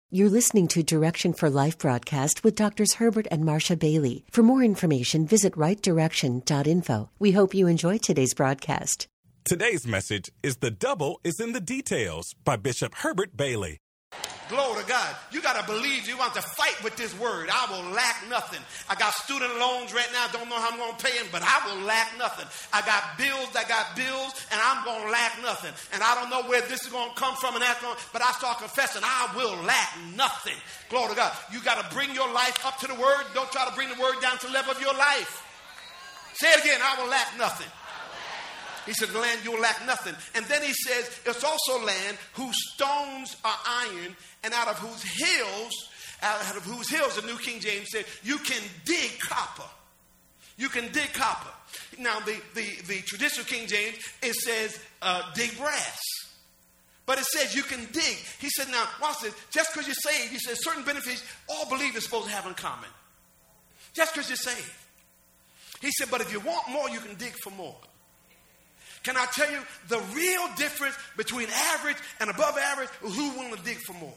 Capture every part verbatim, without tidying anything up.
You're listening to Direction for Life broadcast with Doctors Herbert and Marcia Bailey. For more information, visit right direction dot info. We hope you enjoy today's broadcast. Today's message is The Double is in the Details by Bishop Herbert Bailey. Glory to God. You got to believe you want to fight with this word. I will lack nothing. I got student loans right now. Don't know how I'm going to pay them, but I will lack nothing. I got bills. I got bills, and I'm going to lack nothing. And I don't know where this is going to come from and that's going, but I start confessing I will lack nothing. Glory to God. You got to bring your life up to the word. Don't try to bring the word down to the level of your life. Say it again. I will lack nothing. He said, land, you'll lack nothing. And then he says, it's also land whose stones are iron, and out of whose hills, out of whose hills, the New King James said, you can dig copper. You can dig copper. Now, the, the, the traditional King James, it says, uh, dig brass. But it says you can dig. He said, now, watch this. Just because you're saved, he said, certain benefits all believers are supposed to have in common. Just because you're saved. He said, but if you want more, you can dig for more. Can I tell you the real difference between average and above average? Who willing to dig for more?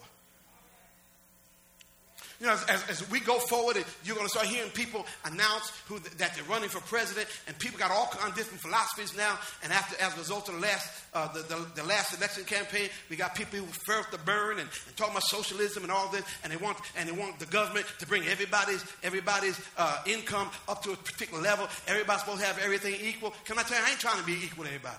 You know, as, as, as we go forward, you're going to start hearing people announce who that they're running for president, and people got all kinds of different philosophies now. And after, as a result of the last, uh, the, the, the last election campaign, we got people who fervent to burn and, and talking about socialism and all this, and they want and they want the government to bring everybody's everybody's uh, income up to a particular level. Everybody's supposed to have everything equal. Can I tell you, I ain't trying to be equal to everybody.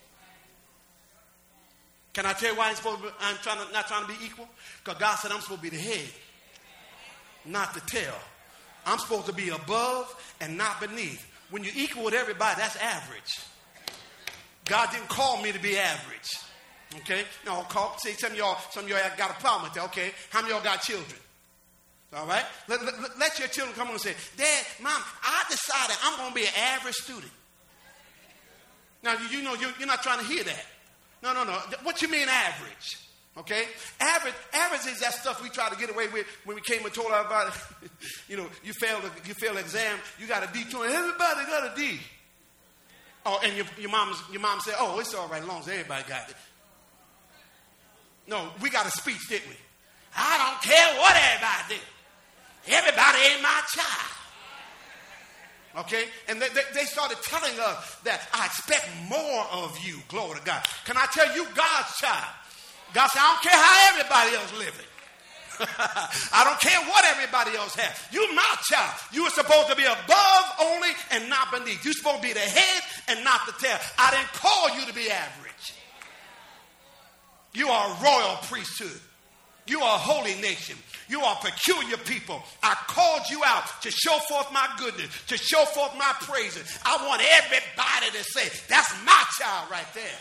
Can I tell you why I'm supposed to be, I'm trying to, not trying to be equal? Because God said I'm supposed to be the head, not the tail. I'm supposed to be above and not beneath. When you're equal with everybody, that's average. God didn't call me to be average. Okay? No, call, see, some of y'all, some of y'all got a problem with that. Okay? How many of y'all got children? All right? Let, let, let your children come on and say, Dad, Mom, I decided I'm going to be an average student. Now, you, you know, you're, you're not trying to hear that. No, no, no. What you mean average? Okay? Average average is that stuff we try to get away with when we came and told everybody, you know, you failed a, you failed an exam, you got a D two, and everybody got a D. Oh, and your, your, mom, your mom said, oh, it's all right as long as everybody got it. No, we got a speech, didn't we? I don't care what everybody did. Everybody ain't my child. Okay? And they, they, they started telling us that I expect more of you. Glory to God. Can I tell you, God's child? God said, I don't care how everybody else living. I don't care what everybody else has. You're my child. You are supposed to be above only and not beneath. You're supposed to be the head and not the tail. I didn't call you to be average. You are a royal priesthood. You are a holy nation. You are a peculiar people. I called you out to show forth my goodness, to show forth my praises. I want everybody to say, that's my child right there.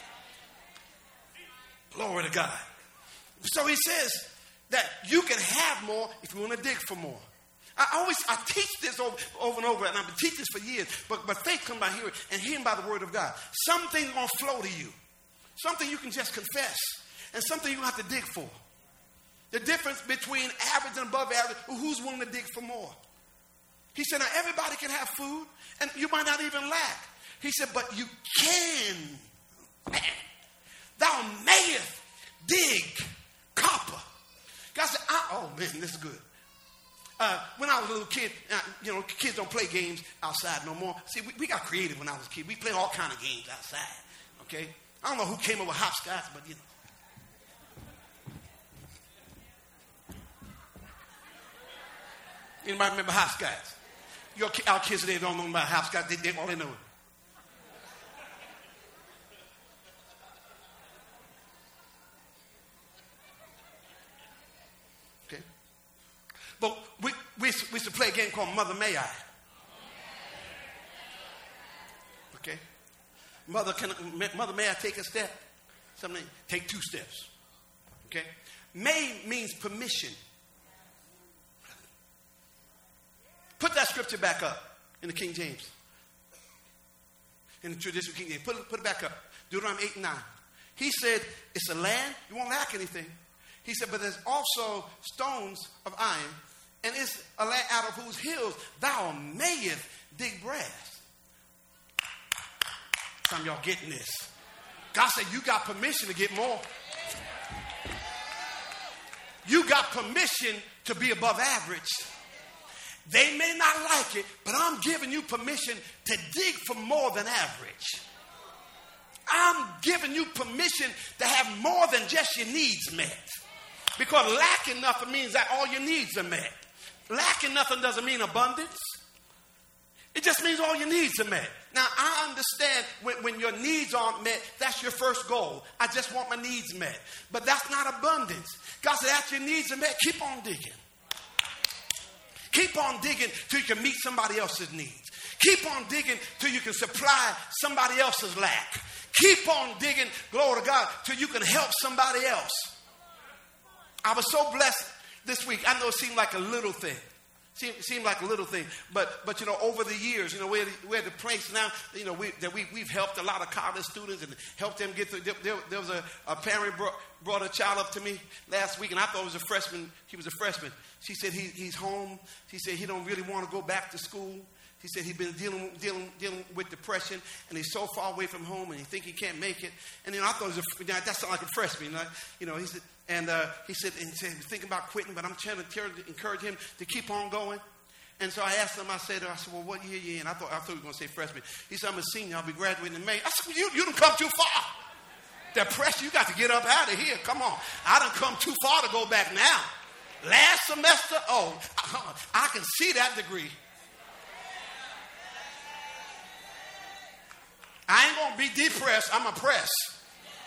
Glory to God. So he says that you can have more if you want to dig for more. I always, I teach this over, over and over, and I've been teaching this for years, but, but faith comes by hearing, and hearing by the word of God. Something's going to flow to you. Something you can just confess, and something you have to dig for. The difference between average and above average, who's willing to dig for more? He said, now everybody can have food, and you might not even lack. He said, but you can. Man. Thou mayest dig copper. God said, I, oh man, this is good. Uh, when I was a little kid, uh, you know, kids don't play games outside no more. See, we, we got creative when I was a kid. We play all kind of games outside, okay? I don't know who came up with hopscotch, but you know. Anybody remember hopscotch? Your, our kids today don't know about hopscotch. They, they all they know. Okay. But we, we, we used to play a game called Mother May I. Okay. Mother, can, Mother, may I take a step? Something, take two steps. Okay. May means permission. Put that scripture back up in the King James. In the traditional King James. Put it, put it back up. Deuteronomy eight and nine. He said, it's a land, you won't lack anything. He said, but there's also stones of iron, and it's a land out of whose hills thou mayest dig brass. Some of y'all getting this. God said, you got permission to get more. You got permission to be above average. They may not like it, but I'm giving you permission to dig for more than average. I'm giving you permission to have more than just your needs met. Because lacking nothing means that all your needs are met. Lacking nothing doesn't mean abundance. It just means all your needs are met. Now, I understand when, when your needs aren't met, that's your first goal. I just want my needs met. But that's not abundance. God said, after your needs are met, keep on digging. Keep on digging till you can meet somebody else's needs. Keep on digging till you can supply somebody else's lack. Keep on digging, glory to God, till you can help somebody else. I was so blessed this week. I know it seemed like a little thing. Seemed, seemed like a little thing, but but you know, over the years, you know, we're, we're at the place now, you know, we, that we, we've helped a lot of college students and helped them get through. There, there, there was a, a parent brought, brought a child up to me last week, and I thought it was a freshman. He was a freshman. She said he, he's home. She said he don't really want to go back to school. He said he's been dealing, dealing, dealing with depression, and he's so far away from home, and he think he can't make it. And you know, I thought it was a, that sounded like a freshman, you know. You know, he said, and uh, he said, and he said, he's thinking about quitting, but I'm trying to, trying to encourage him to keep on going. And so I asked him, I said, I said, well, what year you in? I thought, I thought he was going to say freshman. He said, I'm a senior. I'll be graduating in May. I said, well, you, you done come too far. That pressure, you got to get up out of here. Come on. I done come too far to go back now. Last semester, oh, I can see that degree. I ain't going to be depressed. I'm oppressed.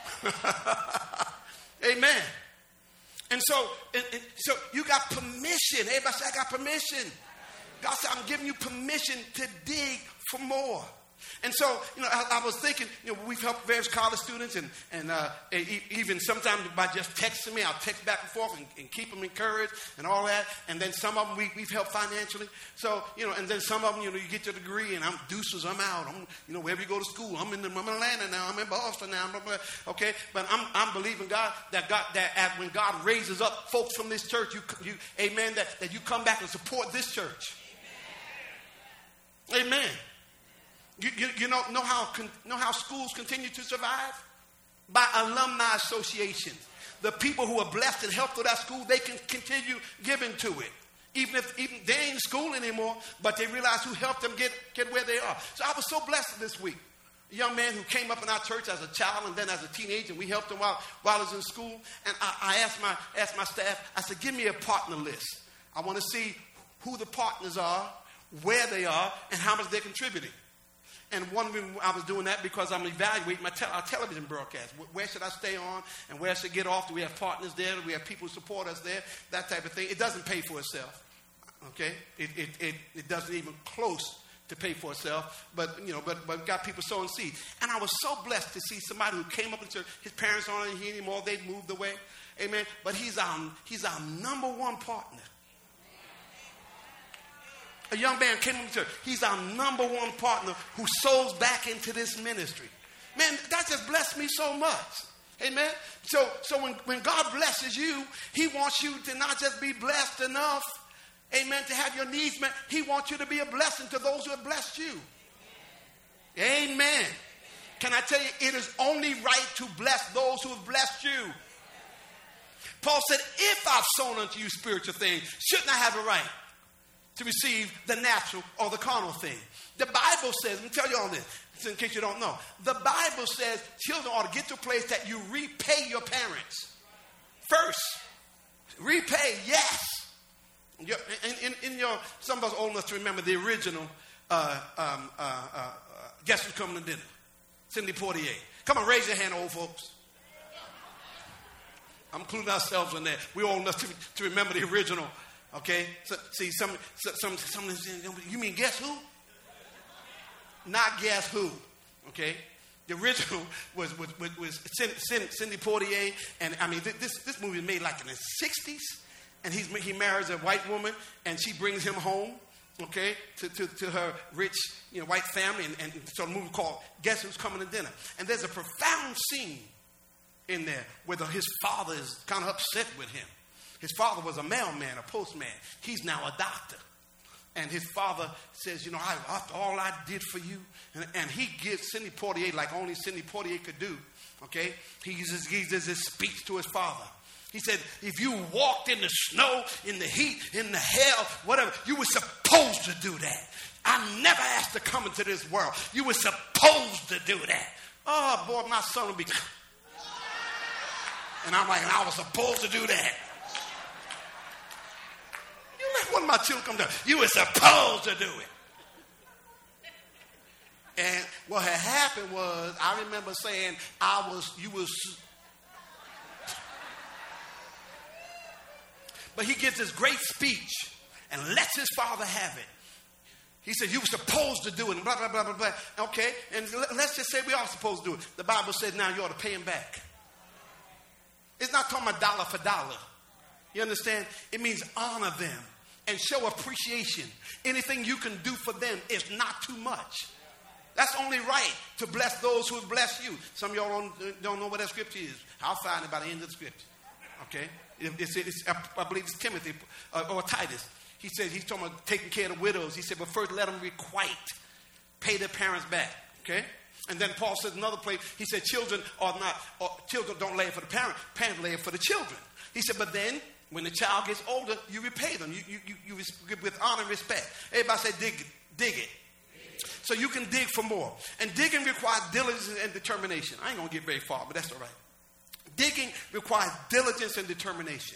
Amen. And so, and, and so you got permission. Everybody say, I got permission. God said, I'm giving you permission to dig for more. And so, you know, I, I was thinking, you know, we've helped various college students, and and uh, even sometimes by just texting me, I'll text back and forth and, and keep them encouraged and all that. And then some of them we, we've helped financially. So, you know, and then some of them, you know, you get your degree, and I'm deuces, I'm out. I'm, you know, wherever you go to school, I'm in, the, I'm in Atlanta now, I'm in Boston now, blah, blah, blah. Okay. But I'm I'm believing God that God that at, when God raises up folks from this church, you you, amen, that that you come back and support this church. Amen. Amen. You, you, you know, know how know how schools continue to survive? By alumni associations. The people who are blessed and helped through that school, they can continue giving to it. Even if even they ain't in school anymore, but they realize who helped them get, get where they are. So I was so blessed this week. A young man who came up in our church as a child and then as a teenager, and we helped him while, while he was in school. And I, I asked my asked my staff, I said, give me a partner list. I want to see who the partners are, where they are, and how much they're contributing. And one reason I was doing that because I'm evaluating my te- our television broadcast. Where should I stay on and where should I get off? Do we have partners there? Do we have people who support us there? That type of thing. It doesn't pay for itself. Okay? It it it, it doesn't even close to pay for itself. But, you know, but, but got people sowing seed. And I was so blessed to see somebody who came up and said his parents aren't here anymore. They've moved away. Amen. But he's our, he's our number one partner. A young man came into church. He's our number one partner who sows back into this ministry. Man, that just blessed me so much. Amen. So, so when, when God blesses you, he wants you to not just be blessed enough, amen, to have your needs met. He wants you to be a blessing to those who have blessed you. Amen. Amen. Can I tell you, it is only right to bless those who have blessed you. Paul said, if I've sown unto you spiritual things, shouldn't I have a right to receive the natural or the carnal thing? The Bible says, let me tell you all this, in case you don't know. The Bible says children ought to get to a place that you repay your parents. First, repay, yes. In, in, in your, some of us old enough to remember the original uh, um, uh, uh, uh, Guess Who's Coming to Dinner? Cindy Portier. Come on, raise your hand, old folks. I'm including ourselves in there. We're old enough to, to remember the original. Okay, so, see, some, some, some, you mean guess who? Not guess who. Okay, the original was was, was, was Cindy Portier, and I mean this this movie was made like in the sixties, and he's he marries a white woman, and she brings him home, okay, to to, to her rich you know white family, and, and so the movie called Guess Who's Coming to Dinner, and there's a profound scene in there where the, his father is kind of upset with him. His father was a mailman, a postman. He's now a doctor. And his father says, you know, I, after all I did for you. And, and he gives Cindy Portier like only Cindy Portier could do. Okay? He uses, he uses his speech to his father. He said, if you walked in the snow, in the heat, in the hell, whatever, you were supposed to do that. I never asked to come into this world. You were supposed to do that. Oh, boy, my son will be... And I'm like, and I was supposed to do that. You let one of my children come down. You were supposed to do it. And what had happened was, I remember saying, I was, you was... But he gives this great speech and lets his father have it. He said, you were supposed to do it, and blah, blah, blah, blah, blah. Okay, and let's just say we are supposed to do it. The Bible says now you ought to pay him back. It's not talking about dollar for dollar. You understand? It means honor them and show appreciation. Anything you can do for them is not too much. That's only right to bless those who bless you. Some of y'all don't, don't know what that scripture is. I'll find it by the end of the scripture. Okay? It's, it's, I believe it's Timothy uh, or Titus. He said, he's talking about taking care of the widows. He said, but first let them requite, pay their parents back. Okay? And then Paul says another place, he said, children are not, or children don't lay it for the parent, parents lay it for the children. He said, but then when the child gets older, you repay them. You, you, you, you with honor and respect. Everybody say, dig, dig it. So you can dig for more. And digging requires diligence and determination. I ain't going to get very far, but that's all right. Digging requires diligence and determination.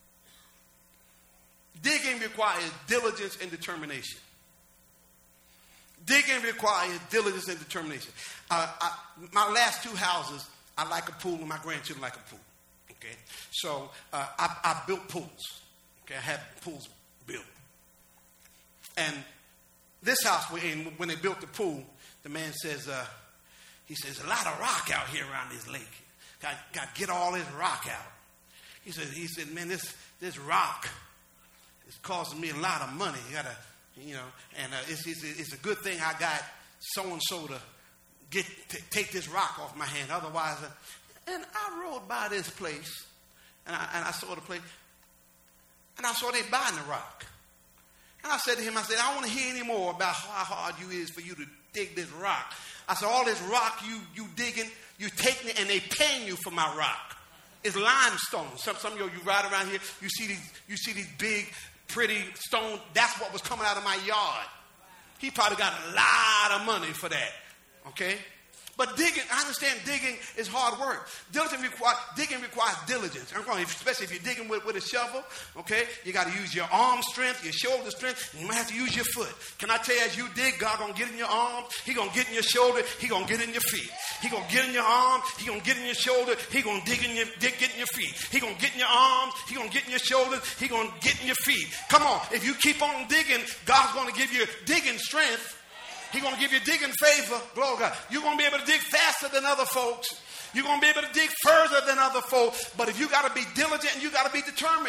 Digging requires diligence and determination. Digging requires diligence and determination. Uh, I, my last two houses, I like a pool and my grandchildren like a pool. Okay, so uh, I, I built pools. Okay, I had pools built. And this house we're in, when they built the pool, the man says, uh, he says, a lot of rock out here around this lake. Got, got to get all this rock out. He said, he said, man, this this rock is costing me a lot of money. You gotta, you know, and uh, it's, it's it's a good thing I got so and so to get to take this rock off my hand. Otherwise, uh, and I rode by this place, and I and I saw the place, and I saw they buying the rock. And I said to him, I said, I don't want to hear any more about how hard you is for you to dig this rock. I said, all this rock you you digging, you taking it, and they paying you for my rock. It's limestone. Some some of you, you ride around here, you see these you see these big, pretty stones. That's what was coming out of my yard. He probably got a lot of money for that. Okay? But digging, I understand digging is hard work. Diligence require, digging requires diligence. I'm going, especially if you're digging with, with a shovel, okay? You got to use your arm strength, your shoulder strength, and you might have to use your foot. Can I tell you, as you dig, God going to get in your arms, He going to get in your shoulder, He going to get in your feet. He going to get in your arms, He going to get in your shoulder, He going to dig in your, dig, get in your feet. He going to get in your arms, He going to get in your shoulders, He going to get in your feet. Come on, if you keep on digging, God's going to give you digging strength. He's going to give you digging favor. Glory to God. You're going to be able to dig faster than other folks. You're going to be able to dig further than other folks. But if you got to be diligent and you got to be determined.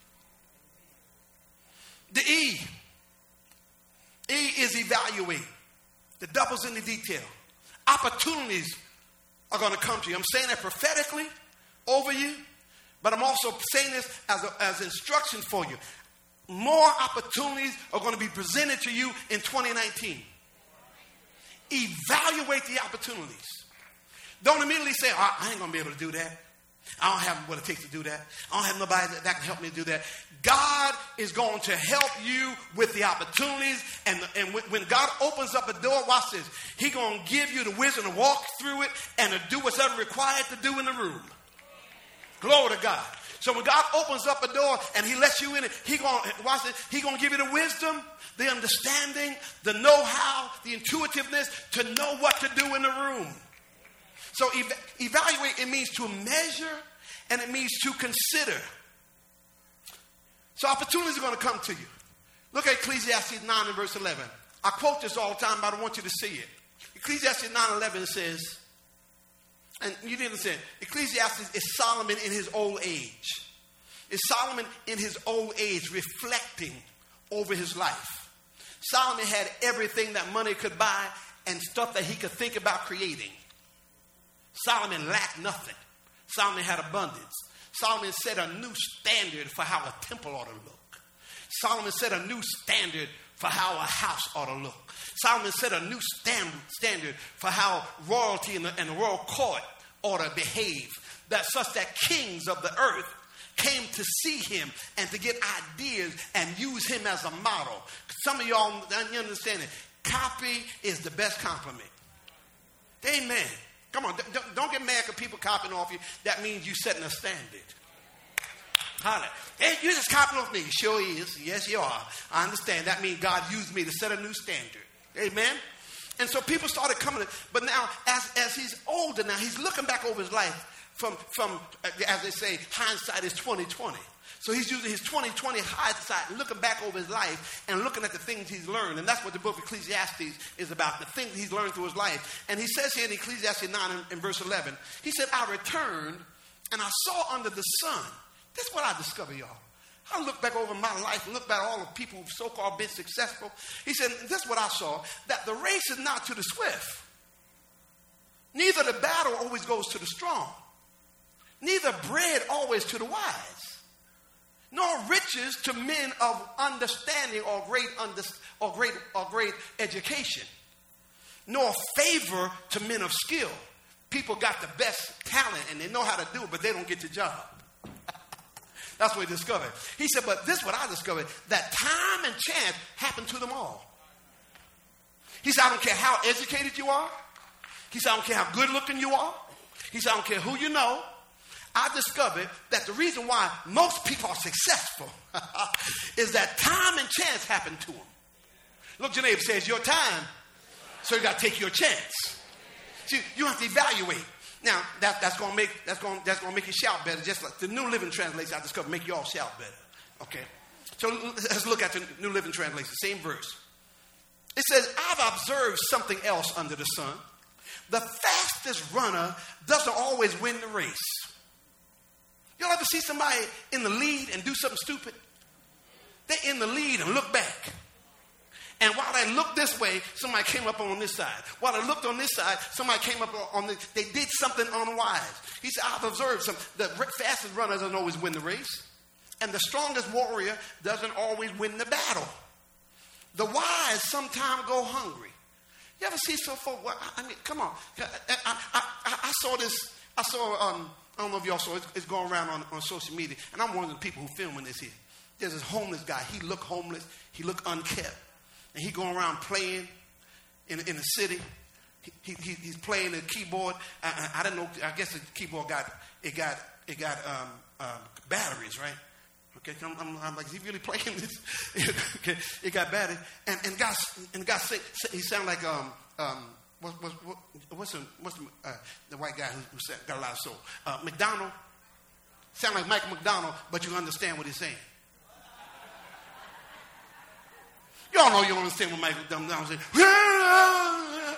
The E. E is evaluate. The double's in the detail. Opportunities are going to come to you. I'm saying that prophetically over you. But I'm also saying this as, a, as instruction for you. More opportunities are going to be presented to you in twenty nineteen. Evaluate the opportunities. Don't immediately say, oh, I ain't going to be able to do that. I don't have what it takes to do that. I don't have nobody that, that can help me do that. God is going to help you with the opportunities. And, and when, when God opens up a door, watch this. He's going to give you the wisdom to walk through it and to do whatever required to do in the room. Glory to God. So when God opens up a door and He lets you in it, He going watch this. He going to give you the wisdom, the understanding, the know-how, the intuitiveness to know what to do in the room. So ev- evaluate, it means to measure and it means to consider. So opportunities are going to come to you. Look at Ecclesiastes nine and verse eleven. I quote this all the time, but I want you to see it. Ecclesiastes nine eleven says, and you didn't understand, Ecclesiastes is Solomon in his old age. It's Solomon in his old age reflecting over his life. Solomon had everything that money could buy and stuff that he could think about creating. Solomon lacked nothing. Solomon had abundance. Solomon set a new standard for how a temple ought to look. Solomon set a new standard for how a house ought to look. Solomon set a new stand, standard for how royalty and the, and the royal court ought to behave. That such that kings of the earth came to see him and to get ideas and use him as a model. Some of y'all, you understand it. Copy is the best compliment. Amen. Come on, don't, don't get mad because people copying off you. That means you're setting a standard. Holla. Hey, you're just copying off me. Sure is. Yes, you are. I understand. That means God used me to set a new standard. Amen. And so people started coming. But now, as, as he's older now, he's looking back over his life from, from, as they say, hindsight is twenty twenty. So he's using his twenty twenty hindsight, looking back over his life and looking at the things he's learned. And that's what the book of Ecclesiastes is about, the things he's learned through his life. And he says here in Ecclesiastes nine in, in verse eleven, he said, I returned and I saw under the sun. That's what I discovered, y'all. I look back over my life and look back at all the people who've so-called been successful. He said, this is what I saw, that the race is not to the swift. Neither the battle always goes to the strong. Neither bread always to the wise. Nor riches to men of understanding or great, under, or great, or great education. Nor favor to men of skill. People got the best talent and they know how to do it, but they don't get the job. That's what he discovered. He said, but this is what I discovered, that time and chance happen to them all. He said, I don't care how educated you are. He said, I don't care how good looking you are. He said, I don't care who you know. I discovered that the reason why most people are successful is that time and chance happen to them. Look, your neighbor says, your time, so you got to take your chance. See, you have to evaluate. Now, that, that's going to make that's going that's going to make you shout better, just like the New Living Translation I discovered make you all shout better. Okay, so let's look at the New Living Translation, same verse. It says, "I've observed something else under the sun. The fastest runner doesn't always win the race." Y'all ever see somebody in the lead and do something stupid? They're in the lead and look back. And while they looked this way, somebody came up on this side. While they looked on this side, somebody came up on this. They did something unwise. He said, I've observed some. The fastest runner doesn't always win the race. And the strongest warrior doesn't always win the battle. The wise sometimes go hungry. You ever see some folk? Well, I mean, come on. I, I, I, I saw this. I saw, um, I don't know if y'all saw it. It's going around on, on social media. And I'm one of the people who filming this here. There's this homeless guy. He looked homeless. He looked unkept. And he going around playing in, in the city. He, he, he's playing the keyboard. I, I, I don't know. I guess the keyboard got it got it got um, um, batteries, right? Okay, I'm, I'm, I'm like, is he really playing this? Okay, it got batteries. And and God and God say, he sound like um um what, what, what, what's the what's the, uh, the white guy who, who got a lot of soul? Uh, McDonald. Sound like Michael McDonald, but you understand what he's saying. Y'all know you don't understand what Michael McDonald said. I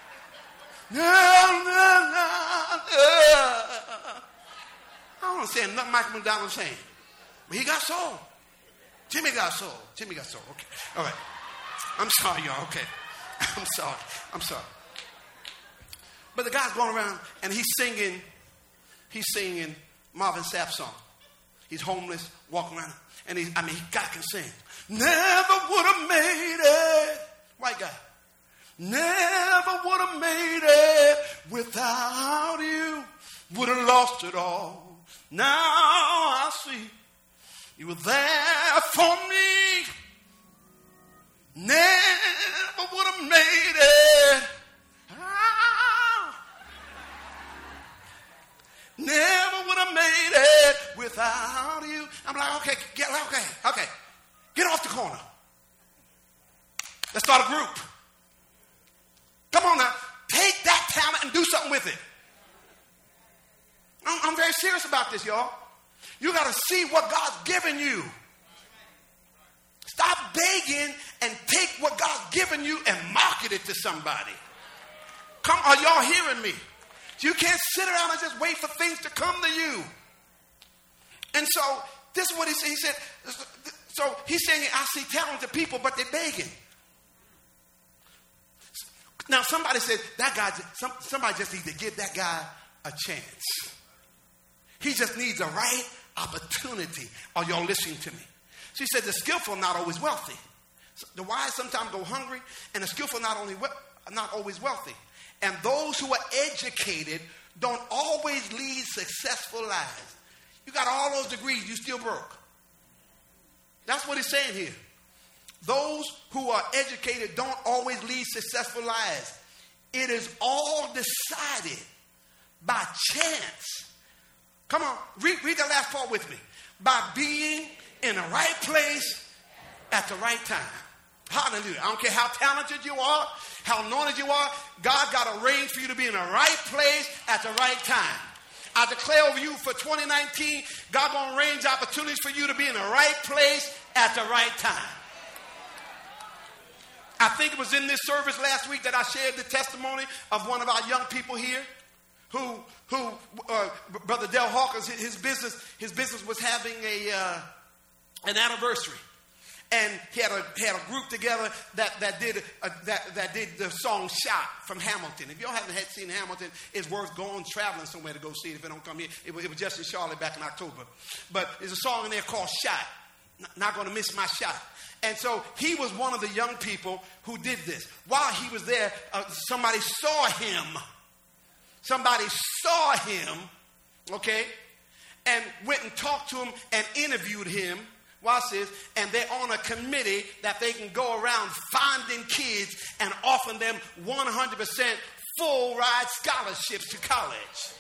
don't understand nothing Michael McDonald's saying. But he got soul. Jimmy got soul. Jimmy got soul. Okay. All right. I'm sorry, y'all. Okay. I'm sorry. I'm sorry. But the guy's going around and he's singing, he's singing Marvin Sapp's song. He's homeless, walking around. And he, I mean, he God can sing. Never would have made it. White guy. Never would have made it without you. Would have lost it all. Now I see you were there for me. Never would have made it. Ah. Never would have made it without you. I'm like, okay, get, okay, okay. Get off the corner. Let's start a group. Come on now. Take that talent and do something with it. I'm, I'm very serious about this, y'all. You got to see what God's given you. Stop begging and take what God's given you and market it to somebody. Come, are y'all hearing me? You can't sit around and just wait for things to come to you. And so, this is what he said. He said, so he's saying, I see talented people, but they're begging. Now, somebody said, that guy, some, somebody just needs to give that guy a chance. He just needs a right opportunity. Are y'all listening to me? So he said, the skillful are not always wealthy. The wise sometimes go hungry, and the skillful not only we- not always wealthy. And those who are educated don't always lead successful lives. You got all those degrees, you still broke. That's what he's saying here. Those who are educated don't always lead successful lives. It is all decided by chance. Come on, read, read the last part with me. By being in the right place at the right time. Hallelujah. I don't care how talented you are, how anointed you are. God got arranged for you to be in the right place at the right time. I declare over you for twenty nineteen, God going to arrange opportunities for you to be in the right place at the right time. I think it was in this service last week that I shared the testimony of one of our young people here who, who uh, Brother Del Hawkins, his business, his business was having a uh, an anniversary. And he had a had a group together that that did a, that that did the song "Shot" from Hamilton. If y'all haven't had seen Hamilton, it's worth going traveling somewhere to go see it. If it don't come here, it was, it was just in Charlotte back in October. But there's a song in there called "Shot." Not going to miss my shot. And so he was one of the young people who did this. While he was there, uh, somebody saw him. Somebody saw him, okay, and went and talked to him and interviewed him. Watch this. And they're on a committee that they can go around finding kids and offering them one hundred percent full ride scholarships to college.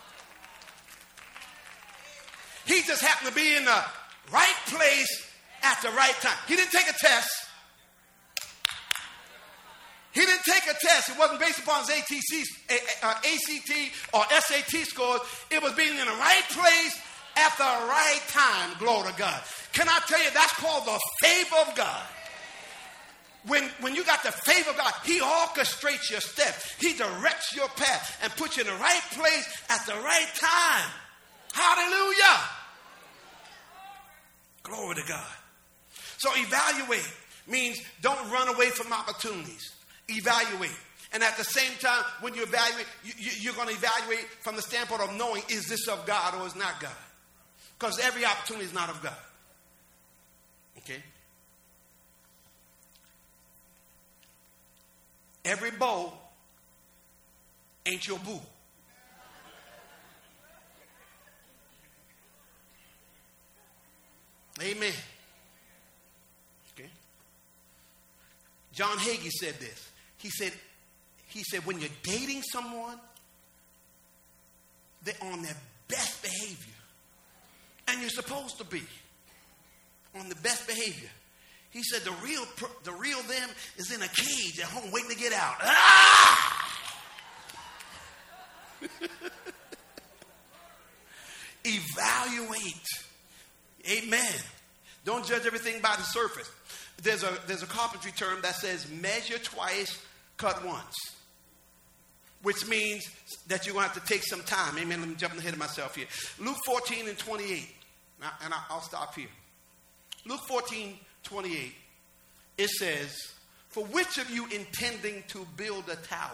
He just happened to be in the right place at the right time. He didn't take a test. He didn't take a test. It wasn't based upon his A T C, uh, A C T or S A T scores. It was being in the right place at the right time. Glory to God. Can I tell you, that's called the favor of God. When, when you got the favor of God, he orchestrates your steps. He directs your path and puts you in the right place at the right time. Hallelujah. Glory to God. So evaluate means don't run away from opportunities. Evaluate. And at the same time, when you evaluate, you, you, you're going to evaluate from the standpoint of knowing, is this of God or is not God? Because every opportunity is not of God. Okay? Every bow ain't your boo. Amen. Okay. John Hagee said this. He said, he said, when you're dating someone, they're on their best behavior. And you're supposed to be on the best behavior. He said the real the real them is in a cage at home waiting to get out. Ah! Evaluate. Amen. Don't judge everything by the surface. There's a there's a carpentry term that says measure twice, cut once. Which means that you're going to have to take some time. Amen. Let me jump ahead of myself here. Luke fourteen and twenty-eight. And I'll stop here. Luke fourteen, twenty-eight. It says, for which of you intending to build a tower?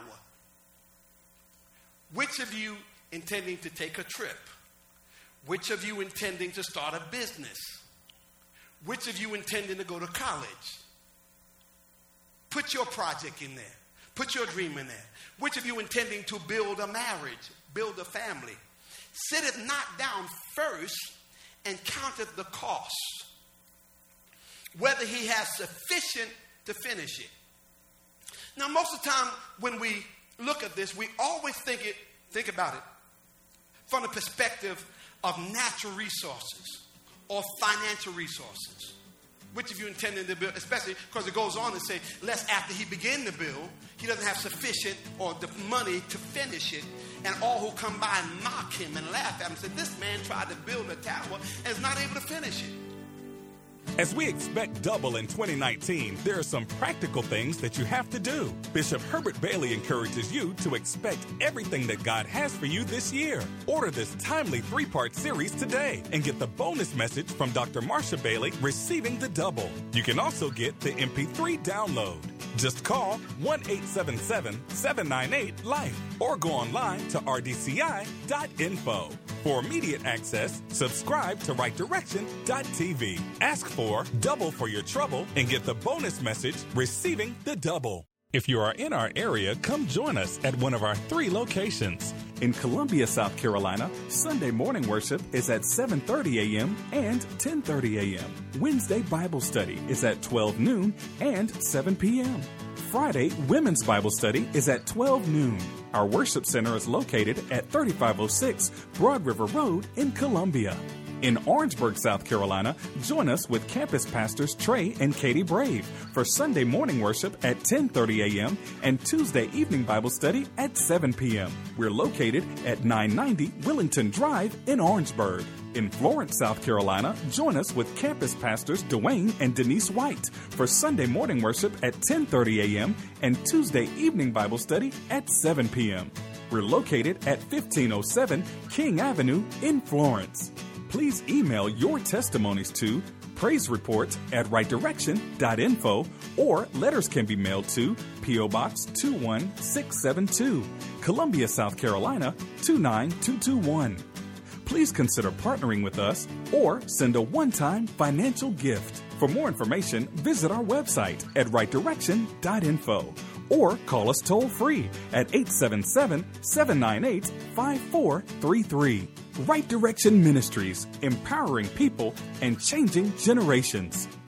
Which of you intending to take a trip? Which of you intending to start a business? Which of you intending to go to college? Put your project in there. Put your dream in there. Which of you intending to build a marriage, build a family? Sit it not down first and counteth the cost, whether he has sufficient to finish it. Now, most of the time when we look at this, we always think it, think about it from the perspective of natural resources or financial resources. Which of you intending to build, especially because it goes on to say, lest after he begin to build, he doesn't have sufficient or the money to finish it. And all who come by and mock him and laugh at him said, this man tried to build a tower and is not able to finish it. As we expect double in twenty nineteen, there are some practical things that you have to do. Bishop Herbert Bailey encourages you to expect everything that God has for you this year. Order this timely three-part series today and get the bonus message from Doctor Marsha Bailey, Receiving the Double. You can also get the M P three download. Just call one eight seven seven, seven nine eight, LIFE or go online to r d c i dot info. For immediate access, subscribe to right direction dot t v. Ask for Double for Your Trouble and get the bonus message, Receiving the Double. If you are in our area, come join us at one of our three locations. In Columbia, South Carolina, Sunday morning worship is at seven thirty a.m. and ten thirty a.m. Wednesday Bible study is at twelve noon and seven p.m. Friday Women's Bible study is at twelve noon. Our worship center is located at thirty-five oh six Broad River Road in Columbia. In Orangeburg, South Carolina, join us with campus pastors Trey and Katie Brave for Sunday morning worship at ten thirty a.m. and Tuesday evening Bible study at seven p.m. We're located at nine ninety Willington Drive in Orangeburg. In Florence, South Carolina, join us with campus pastors Dwayne and Denise White for Sunday morning worship at ten thirty a.m. and Tuesday evening Bible study at seven p.m. We're located at fifteen oh seven King Avenue in Florence. Please email your testimonies to praise report at right direction dot info, or letters can be mailed to P O. Box two one six seven two, Columbia, South Carolina two nine two two one. Please consider partnering with us or send a one-time financial gift. For more information, visit our website at right direction dot info or call us toll-free at eight seven seven, seven nine eight, five four three three. Right Direction Ministries, empowering people and changing generations.